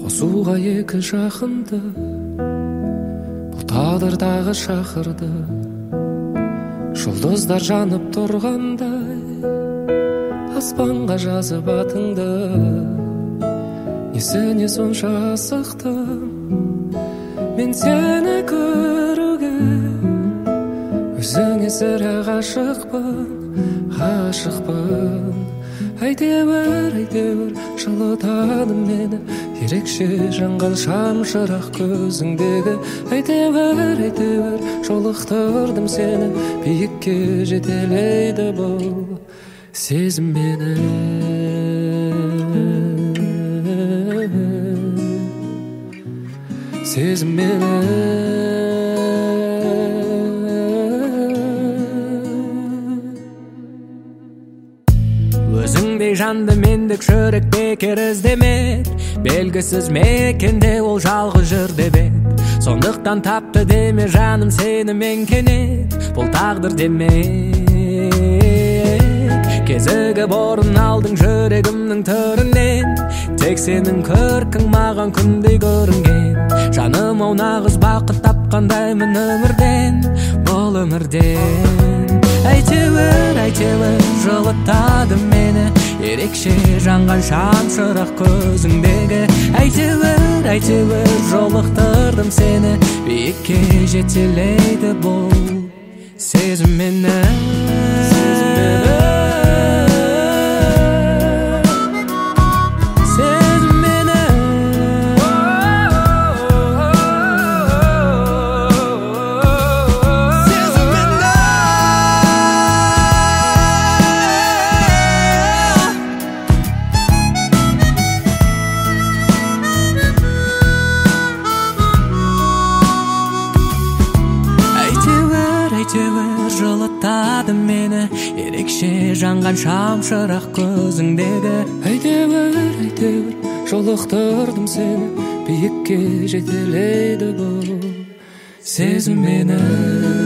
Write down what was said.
қосуға екі жақынды, бұл тағдырдағы шақырды. Жұлдыздар жанып тұрғандай, аспанға жазып атыңды. Несіне сонша асықтым мен сені көруге, өзіңе сірә ғашықпын. Әйтеуір жылытады мені, ерекше жанған шамшырақ көзіңдегі. Әйтеуір жолықтырдым сені, биікке жетелейді бұл сезім мені. Сезім мені. Өзіңдей жанды мендік жүрек бекер іздемек, белгісіз мекенде ол жалғыз жүр деп ед. Сондықтан тапты деме жаным сені мен кенет, бұл тағдыр демек. Кезігі борын алдың жүрегімнің түрінен, тек сенің көркің маған күндей көрінген. Жаным ау нағыз бақыт тапқандаймын өмірден, бұл өмірден. Әйтеуір жылытады мені, ерекше жанған шамшырақ көзіңдегі. Әйтеуір жолықтырдым сені, биікке жетелейді бұл сезім мені. Жылытады мені, ерекше жанған шамшырақ көзіңдегі. Әйтеуір жолықтырдым сені, биікке жетелейді бұл сезім мені.